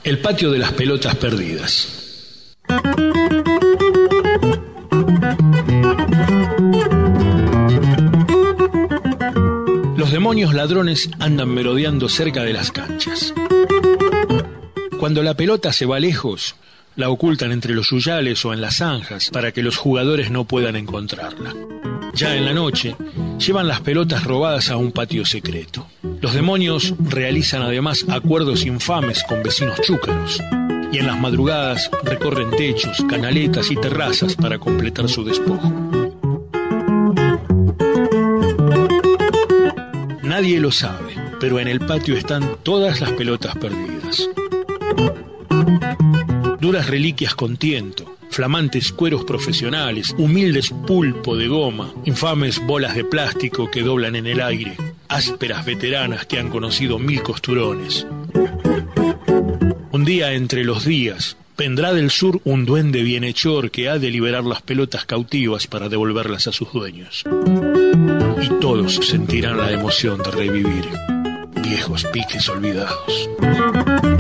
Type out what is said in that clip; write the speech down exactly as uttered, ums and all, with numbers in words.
El patio de las pelotas perdidas. Los demonios ladrones andan merodeando cerca de las canchas. Cuando la pelota se va lejos, la ocultan entre los yuyales o en las zanjas para que los jugadores no puedan encontrarla. Ya en la noche, llevan las pelotas robadas a un patio secreto. Los demonios realizan además acuerdos infames con vecinos chúcaros. Y en las madrugadas recorren techos, canaletas y terrazas para completar su despojo. Nadie lo sabe, pero en el patio están todas las pelotas perdidas. Duras reliquias con tiento, flamantes cueros profesionales, humildes pulpo de goma, infames bolas de plástico que doblan en el aire, ásperas veteranas que han conocido mil costurones. Un día entre los días, vendrá del sur un duende bienhechor que ha de liberar las pelotas cautivas para devolverlas a sus dueños. Y todos sentirán la emoción de revivir viejos piques olvidados.